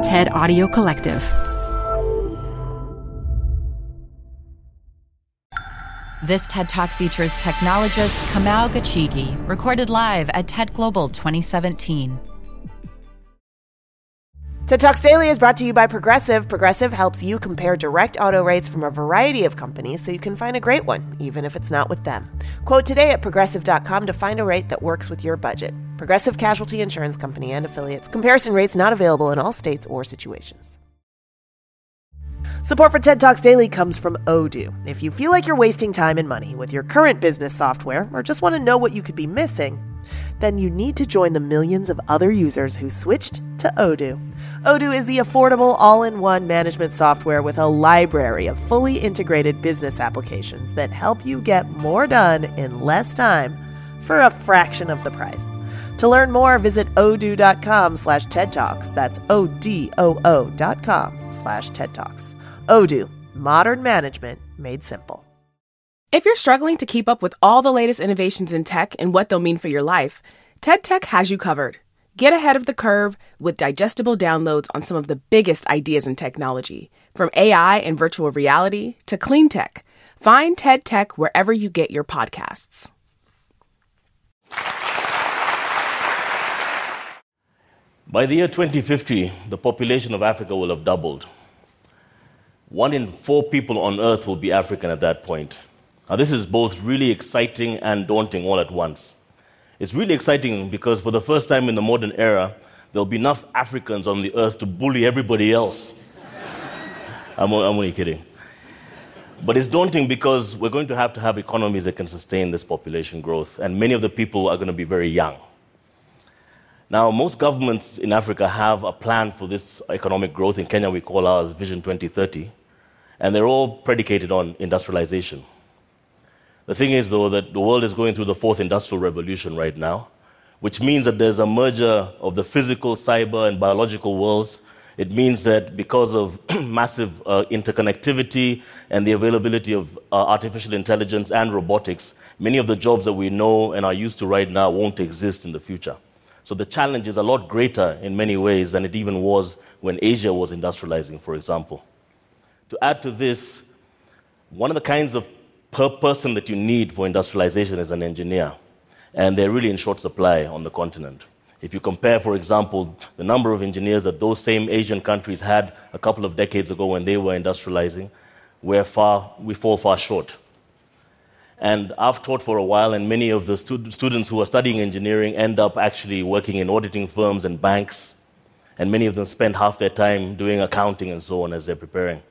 TED Audio Collective. This TED Talk features technologist Kamau Gachigi, recorded live at TED Global 2017. TED Talks Daily is brought to you by Progressive. Progressive helps you compare direct auto rates from a variety of companies so you can find a great one, even if it's not with them. Quote today at Progressive.com to find a rate that works with your budget. Progressive Casualty Insurance Company and Affiliates. Comparison rates not available in all states or situations. Support for TED Talks Daily comes from Odoo. If you feel like you're wasting time and money with your current business software or just want to know what you could be missing, then you need to join the millions of other users who switched to Odoo. Odoo is the affordable all-in-one management software with a library of fully integrated business applications that help you get more done in less time for a fraction of the price. To learn more, visit odoo.com/TED Talks. That's ODOO.com/TED Talks. Odoo, modern management made simple. If you're struggling to keep up with all the latest innovations in tech and what they'll mean for your life, TED Tech has you covered. Get ahead of the curve with digestible downloads on some of the biggest ideas in technology, from AI and virtual reality to clean tech. Find TED Tech wherever you get your podcasts. By the year 2050, the population of Africa will have doubled. 1 in 4 people on Earth will be African at that point. Now, this is both really exciting and daunting all at once. It's really exciting because for the first time in the modern era, there'll be enough Africans on the Earth to bully everybody else. I'm only kidding. But it's daunting because we're going to have economies that can sustain this population growth, and many of the people are going to be very young. Now, most governments in Africa have a plan for this economic growth. In Kenya, we call ours Vision 2030, and they're all predicated on industrialization. The thing is, though, that the world is going through the 4th industrial revolution right now, which means that there's a merger of the physical, cyber, and biological worlds. It means that because of massive interconnectivity and the availability of artificial intelligence and robotics, many of the jobs that we know and are used to right now won't exist in the future. So the challenge is a lot greater in many ways than it even was when Asia was industrializing, for example. To add to this, one of the kinds of person that you need for industrialization is an engineer, and they're really in short supply on the continent. If you compare, for example, the number of engineers that those same Asian countries had a couple of decades ago when they were industrializing, we fall far short. And I've taught for a while, and many of the students who are studying engineering end up actually working in auditing firms and banks, and many of them spend half their time doing accounting and so on as they're preparing.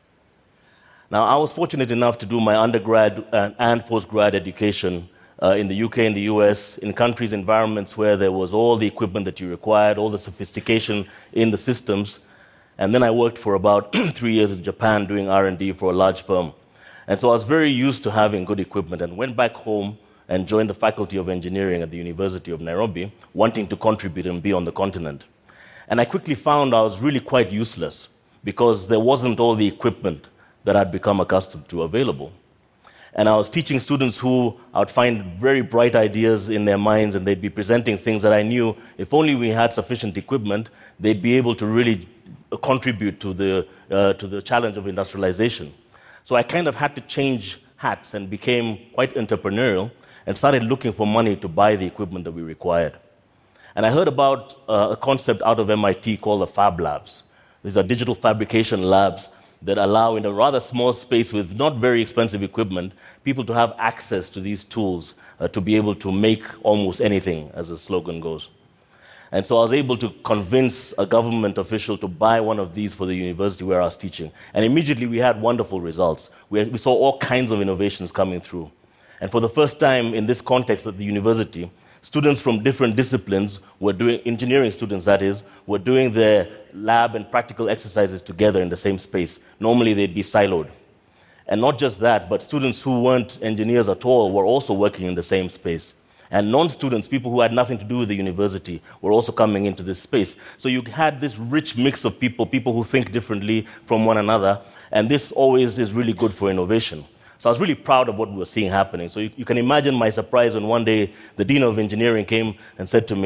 Now, I was fortunate enough to do my undergrad and postgrad education in the UK and the US, in countries, environments where there was all the equipment that you required, all the sophistication in the systems. And then I worked for about 3 years in Japan doing R&D for a large firm. And so I was very used to having good equipment and went back home and joined the Faculty of Engineering at the University of Nairobi, wanting to contribute and be on the continent. And I quickly found I was really quite useless because there wasn't all the equipment that I'd become accustomed to available. And I was teaching students who I would find very bright ideas in their minds, and they'd be presenting things that I knew if only we had sufficient equipment, they'd be able to really contribute to the challenge of industrialization. So I kind of had to change hats and became quite entrepreneurial and started looking for money to buy the equipment that we required. And I heard about a concept out of MIT called the Fab Labs. These are digital fabrication labs that allow, in a rather small space with not very expensive equipment, people to have access to these tools to be able to make almost anything, as the slogan goes. And so I was able to convince a government official to buy one of these for the university where I was teaching. And immediately we had wonderful results. We saw all kinds of innovations coming through. And for the first time in this context at the university, students from different disciplines were doing, engineering students that is, were doing their lab and practical exercises together in the same space. Normally they'd be siloed. And not just that, but students who weren't engineers at all were also working in the same space. And non-students, people who had nothing to do with the university, were also coming into this space. So you had this rich mix of people who think differently from one another, and this always is really good for innovation. So I was really proud of what we were seeing happening. So you can imagine my surprise when one day the Dean of Engineering came and said to me,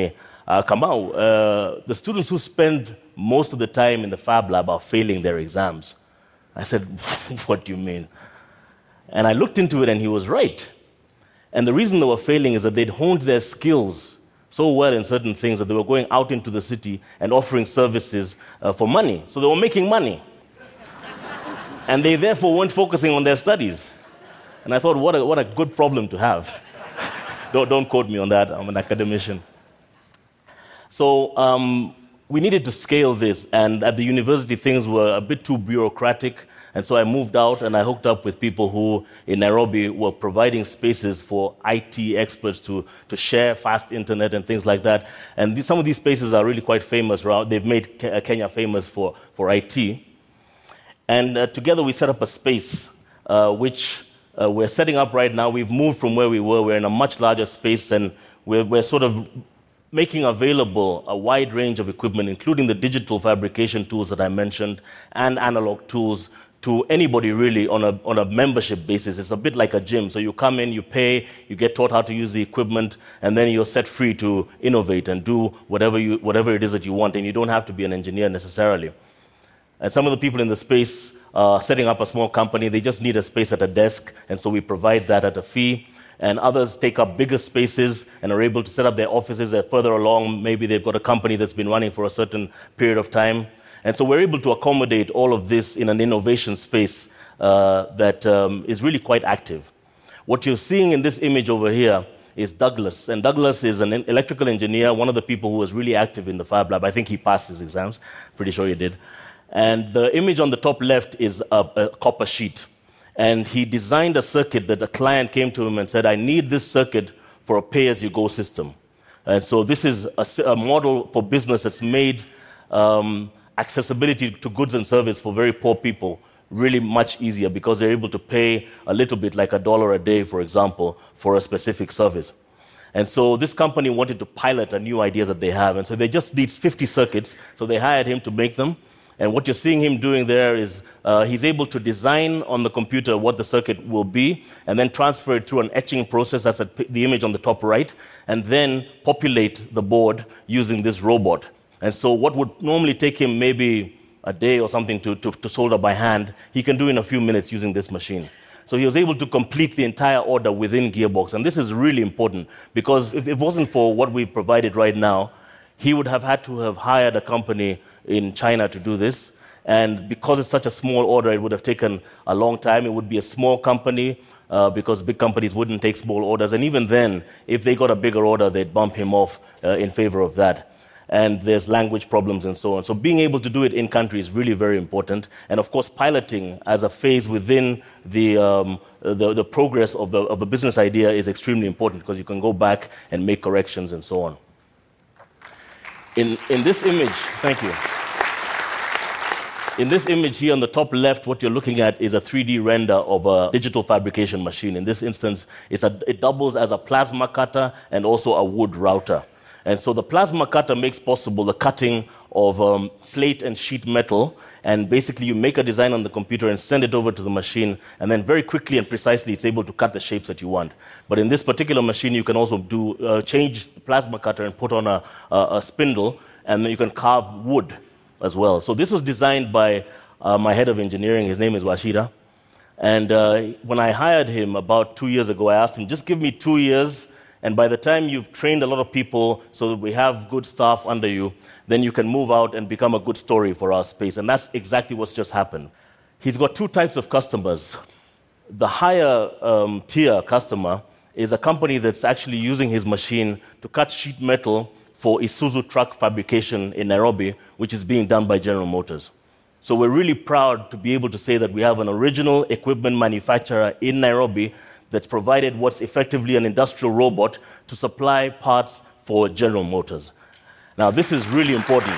Kamau, the students who spend most of the time in the Fab Lab are failing their exams. I said, what do you mean? And I looked into it, and he was right. And the reason they were failing is that they'd honed their skills so well in certain things that they were going out into the city and offering services for money. So they were making money. And they therefore weren't focusing on their studies. And I thought, what a good problem to have. Don't quote me on that. I'm an academician. So we needed to scale this, and at the university things were a bit too bureaucratic, and so I moved out and I hooked up with people who in Nairobi were providing spaces for IT experts to share fast internet and things like that. And some of these spaces are really quite famous. They've made Kenya famous for IT. And together we set up a space which we're setting up right now. We've moved from where we were. We're in a much larger space, and we're sort of making available a wide range of equipment, including the digital fabrication tools that I mentioned and analog tools, to anybody really on a membership basis. It's a bit like a gym. So you come in, you pay, you get taught how to use the equipment, and then you're set free to innovate and do whatever it is that you want, and you don't have to be an engineer necessarily. And some of the people in the space are setting up a small company. They just need a space at a desk, and so we provide that at a fee. And others take up bigger spaces and are able to set up their offices. They're further along. Maybe they've got a company that's been running for a certain period of time. And so we're able to accommodate all of this in an innovation space that is really quite active. What you're seeing in this image over here is Douglas. And Douglas is an electrical engineer, one of the people who was really active in the Fab Lab. I think he passed his exams. Pretty sure he did. And the image on the top left is a copper sheet. And he designed a circuit that a client came to him and said, I need this circuit for a pay-as-you-go system. And so this is a model for business that's made accessibility to goods and service for very poor people really much easier, because they're able to pay a little bit, like $1 a day, for example, for a specific service. And so this company wanted to pilot a new idea that they have. And so they just need 50 circuits. So they hired him to make them. And what you're seeing him doing there is he's able to design on the computer what the circuit will be, and then transfer it through an etching process, that's the image on the top right, and then populate the board using this robot. And so what would normally take him maybe a day or something to solder by hand, he can do in a few minutes using this machine. So he was able to complete the entire order within Gearbox. And this is really important, because if it wasn't for what we've provided right now, he would have had to have hired a company in China to do this. And because it's such a small order, it would have taken a long time. It would be a small company, because big companies wouldn't take small orders. And even then, if they got a bigger order, they'd bump him off in favor of that. And there's language problems and so on. So being able to do it in country is really very important. And of course, piloting as a phase within the progress of the business idea is extremely important, because you can go back and make corrections and so on. In this image, thank you. In this image here on the top left, what you're looking at is a 3D render of a digital fabrication machine. In this instance, it doubles as a plasma cutter and also a wood router. And so the plasma cutter makes possible the cutting of plate and sheet metal, and basically you make a design on the computer and send it over to the machine, and then very quickly and precisely it's able to cut the shapes that you want. But in this particular machine, you can also change the plasma cutter and put on a spindle, and then you can carve wood as well. So this was designed by my head of engineering. His name is Washida. And when I hired him about 2 years ago, I asked him, just give me 2 years, and by the time you've trained a lot of people so that we have good staff under you, then you can move out and become a good story for our space. And that's exactly what's just happened. He's got two types of customers. The higher tier customer is a company that's actually using his machine to cut sheet metal for Isuzu truck fabrication in Nairobi, which is being done by General Motors. So we're really proud to be able to say that we have an original equipment manufacturer in Nairobi that's provided what's effectively an industrial robot to supply parts for General Motors. Now, this is really important.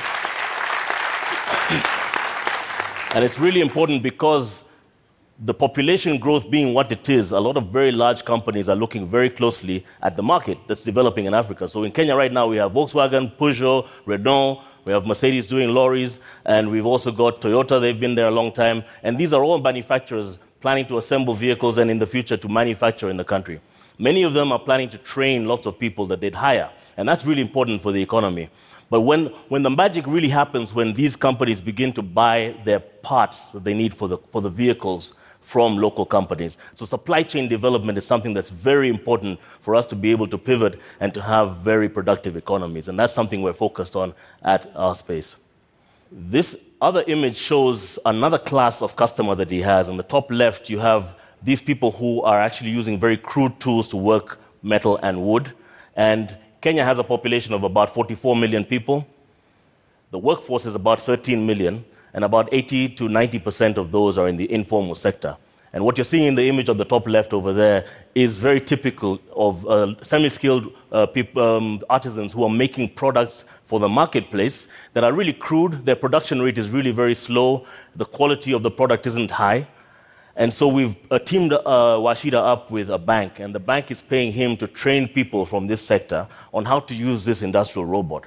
And it's really important because the population growth being what it is, a lot of very large companies are looking very closely at the market that's developing in Africa. So in Kenya right now, we have Volkswagen, Peugeot, Renault, we have Mercedes doing lorries, and we've also got Toyota. They've been there a long time. And these are all manufacturers planning to assemble vehicles and in the future to manufacture in the country. Many of them are planning to train lots of people that they'd hire, and that's really important for the economy. But when the magic really happens, when these companies begin to buy their parts that they need for the vehicles from local companies. So supply chain development is something that's very important for us to be able to pivot and to have very productive economies. And that's something we're focused on at our space. This other image shows another class of customer that he has. On the top left, you have these people who are actually using very crude tools to work metal and wood. And Kenya has a population of about 44 million people. The workforce is about 13 million. And about 80 to 90% of those are in the informal sector. And what you're seeing in the image on the top left over there is very typical of semi-skilled artisans who are making products for the marketplace that are really crude. Their production rate is really very slow. The quality of the product isn't high. And so we've teamed Washida up with a bank, and the bank is paying him to train people from this sector on how to use this industrial robot.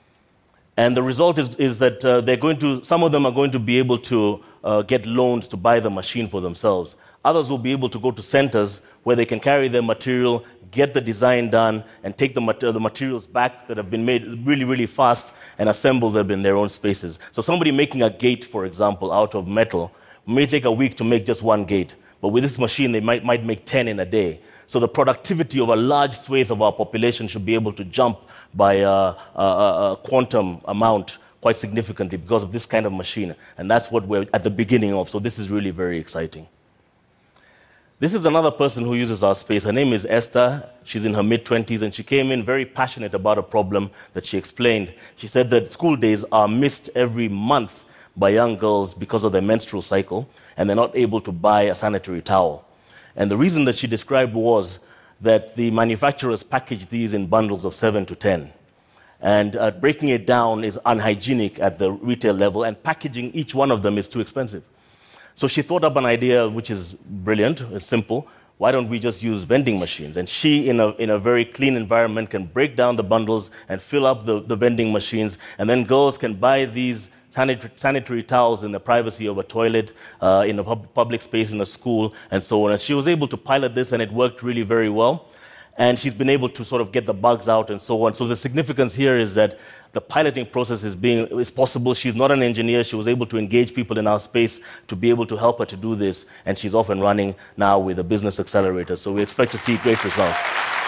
And the result is that some of them are going to be able to get loans to buy the machine for themselves. Others will be able to go to centers where they can carry their material, get the design done, and take the materials back that have been made really, really fast and assemble them in their own spaces. So somebody making a gate, for example, out of metal may take a week to make just one gate. But with this machine, they might make 10 in a day. So the productivity of a large swathe of our population should be able to jump by a quantum amount quite significantly because of this kind of machine. And that's what we're at the beginning of. So this is really very exciting. This is another person who uses our space. Her name is Esther. She's in her mid-20s, and she came in very passionate about a problem that she explained. She said that school days are missed every month by young girls because of their menstrual cycle, and they're not able to buy a sanitary towel. And the reason that she described was that the manufacturers package these in bundles of 7 to 10. And breaking it down is unhygienic at the retail level, and packaging each one of them is too expensive. So she thought up an idea which is brilliant, it's simple. Why don't we just use vending machines? And she, in a very clean environment, can break down the bundles and fill up the vending machines, and then girls can buy these sanitary towels in the privacy of a toilet, in a public space, in a school, and so on. And she was able to pilot this, and it worked really very well. And she's been able to sort of get the bugs out and so on. So the significance here is that the piloting process is possible. She's not an engineer. She was able to engage people in our space to be able to help her to do this. And she's off and running now with a business accelerator. So we expect to see great results.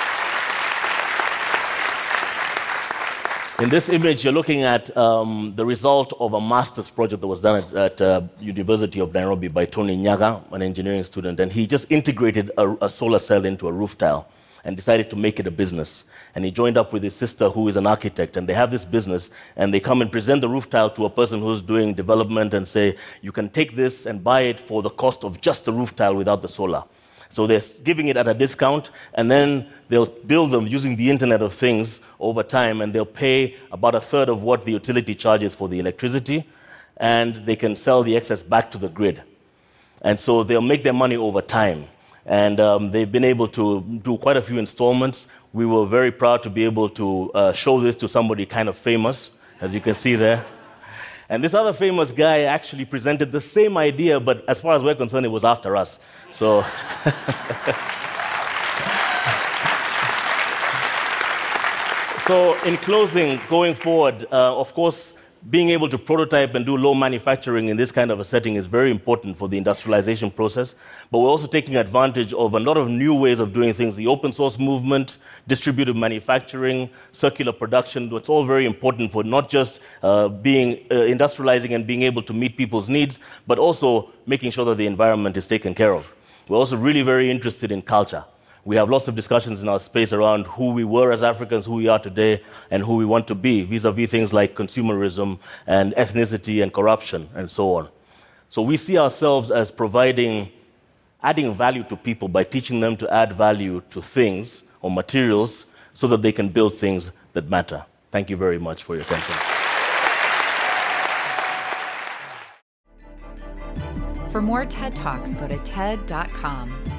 In this image, you're looking at the result of a master's project that was done at University of Nairobi by Tony Nyaga, an engineering student. And he just integrated a solar cell into a roof tile and decided to make it a business. And he joined up with his sister, who is an architect, and they have this business, and they come and present the roof tile to a person who's doing development and say, you can take this and buy it for the cost of just the roof tile without the solar. So they're giving it at a discount, and then they'll build them using the Internet of Things over time, and they'll pay about a third of what the utility charges for the electricity, and they can sell the excess back to the grid. And so they'll make their money over time. And they've been able to do quite a few installments. We were very proud to be able to show this to somebody kind of famous, as you can see there. And this other famous guy actually presented the same idea, but as far as we're concerned, it was after us. So, so in closing, going forward, of course, being able to prototype and do low manufacturing in this kind of a setting is very important for the industrialization process. But we're also taking advantage of a lot of new ways of doing things. The open source movement, distributed manufacturing, circular production, it's all very important for not just industrializing and being able to meet people's needs, but also making sure that the environment is taken care of. We're also really very interested in culture. We have lots of discussions in our space around who we were as Africans, who we are today, and who we want to be, vis-a-vis things like consumerism and ethnicity and corruption and so on. So we see ourselves as adding value to people by teaching them to add value to things or materials so that they can build things that matter. Thank you very much for your attention. For more TED Talks, go to TED.com.